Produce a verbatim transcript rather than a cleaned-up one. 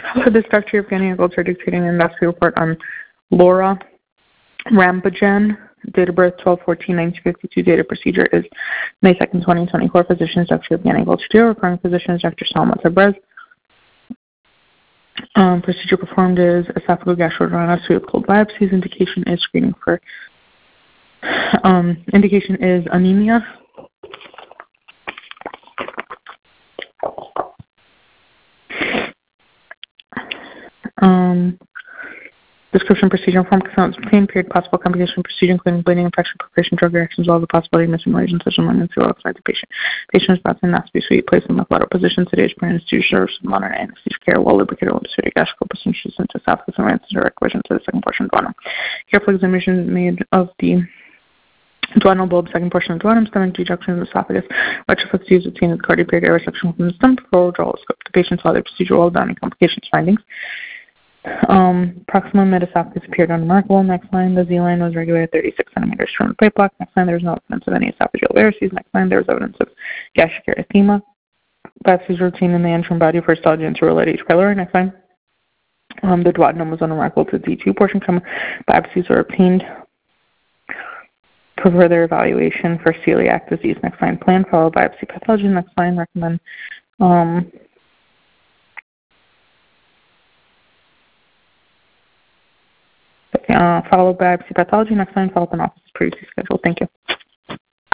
For this doctor, you're getting a gold card dictating an endoscopy report on Laura Rambajan, date of birth twelve fourteen nineteen fifty-two, date of procedure is May second, twenty twenty-four. Physicians, Doctor Evgeny Golchadil, referring physicians, Doctor Salma Tabrez. Um, procedure performed is esophageal gastroenteroscopy with cold biopsies. Indication is screening for, um, indication is anemia. Um, description procedure form consent pain period possible complication procedure including bleeding, infection, perforation, drug reactions, all the possibility of missing lesions such as ammonia and outside the patient. Patient is about to not to be sweet, placed in the lateral position. Today's brain anesthesia serves modern anesthesia care, well lubricated with pseudo gastrical procedures into esophagus and ransom direct vision to the second portion of the duodenum. Careful examination made of the duodenal bulb, second portion of the duodenum, stomach, deduction of the esophagus. Retroflex used obtained with cardiac period air resection from the stomach before withdrawal scope. The patient saw their procedure well done and complications findings. Um, proximal mid-esophagus appeared unremarkable. Next line, the Z-line was regulated thirty-six centimeters from the plate block. Next line, there was no evidence of any esophageal varices. Next line, there was evidence of gastric erythema. Biopsies routine in the antrum body for histology and related H. pylori. Next line, um, the duodenum was unremarkable to the D two portion. Biopsies were obtained for further evaluation for celiac disease. Next line, plan, follow biopsy pathology. Next line, recommend um, Uh, follow biopsy pathology. Next line, follow up in office as previously scheduled. Thank you.